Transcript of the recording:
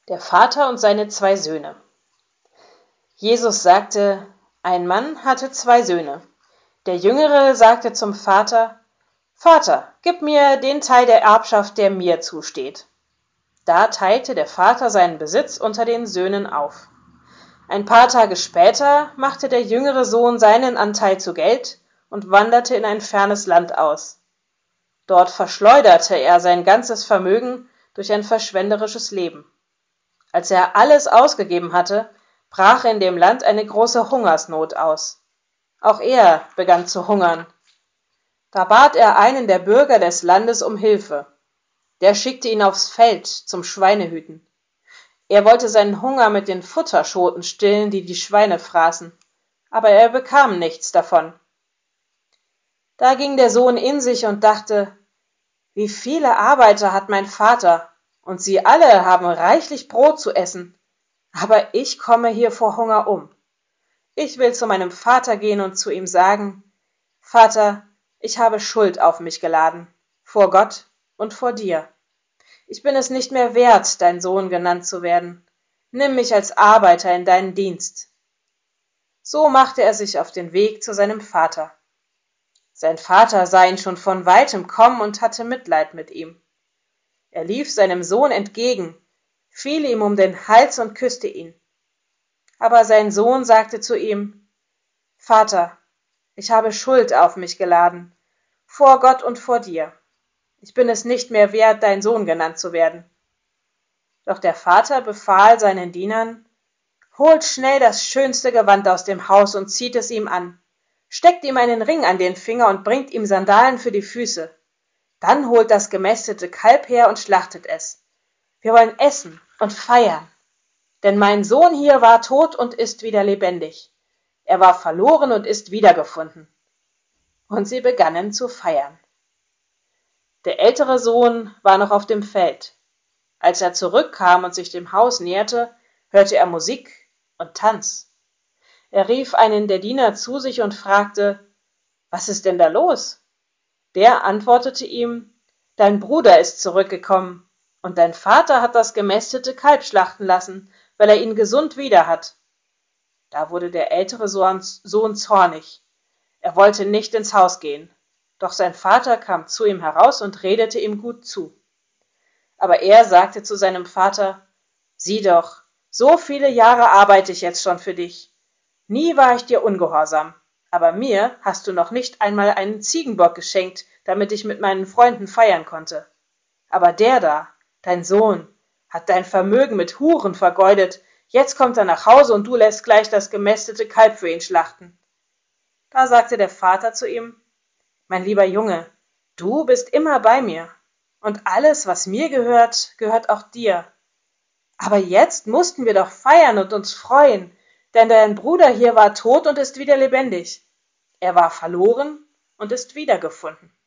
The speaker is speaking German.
Der Vater und seine 2 Söhne. Jesus sagte, ein Mann hatte 2 Söhne. Der Jüngere sagte zum Vater, Vater, gib mir den Teil der Erbschaft, der mir zusteht. Da teilte der Vater seinen Besitz unter den Söhnen auf. Ein paar Tage später machte der jüngere Sohn seinen Anteil zu Geld und wanderte in ein fernes Land aus. Dort verschleuderte er sein ganzes Vermögen durch ein verschwenderisches Leben. Als er alles ausgegeben hatte, brach in dem Land eine große Hungersnot aus. Auch er begann zu hungern. Da bat er einen der Bürger des Landes um Hilfe. Der schickte ihn aufs Feld zum Schweinehüten. Er wollte seinen Hunger mit den Futterschoten stillen, die die Schweine fraßen, aber er bekam nichts davon. Da ging der Sohn in sich und dachte, wie viele Arbeiter hat mein Vater, und sie alle haben reichlich Brot zu essen, aber ich komme hier vor Hunger um. Ich will zu meinem Vater gehen und zu ihm sagen, Vater, ich habe Schuld auf mich geladen, vor Gott und vor dir. Ich bin es nicht mehr wert, dein Sohn genannt zu werden. Nimm mich als Arbeiter in deinen Dienst. So machte er sich auf den Weg zu seinem Vater. Sein Vater sah ihn schon von weitem kommen und hatte Mitleid mit ihm. Er lief seinem Sohn entgegen, fiel ihm um den Hals und küsste ihn. Aber sein Sohn sagte zu ihm, Vater, ich habe Schuld auf mich geladen, vor Gott und vor dir. Ich bin es nicht mehr wert, dein Sohn genannt zu werden. Doch der Vater befahl seinen Dienern, holt schnell das schönste Gewand aus dem Haus und zieht es ihm an, steckt ihm einen Ring an den Finger und bringt ihm Sandalen für die Füße. Dann holt das gemästete Kalb her und schlachtet es. Wir wollen essen und feiern. Denn mein Sohn hier war tot und ist wieder lebendig. Er war verloren und ist wiedergefunden. Und sie begannen zu feiern. Der ältere Sohn war noch auf dem Feld. Als er zurückkam und sich dem Haus näherte, hörte er Musik und Tanz. Er rief einen der Diener zu sich und fragte, was ist denn da los? Der antwortete ihm, dein Bruder ist zurückgekommen, und dein Vater hat das gemästete Kalb schlachten lassen, weil er ihn gesund wieder hat. Da wurde der ältere Sohn zornig. Er wollte nicht ins Haus gehen, doch sein Vater kam zu ihm heraus und redete ihm gut zu. Aber er sagte zu seinem Vater, sieh doch, so viele Jahre arbeite ich jetzt schon für dich. Nie war ich dir ungehorsam, aber mir hast du noch nicht einmal einen Ziegenbock geschenkt, damit ich mit meinen Freunden feiern konnte. Aber der da, dein Sohn, hat dein Vermögen mit Huren vergeudet, jetzt kommt er nach Hause und du lässt gleich das gemästete Kalb für ihn schlachten. Da sagte der Vater zu ihm, mein lieber Junge, du bist immer bei mir, und alles, was mir gehört, gehört auch dir. Aber jetzt mussten wir doch feiern und uns freuen, denn dein Bruder hier war tot und ist wieder lebendig. Er war verloren und ist wiedergefunden.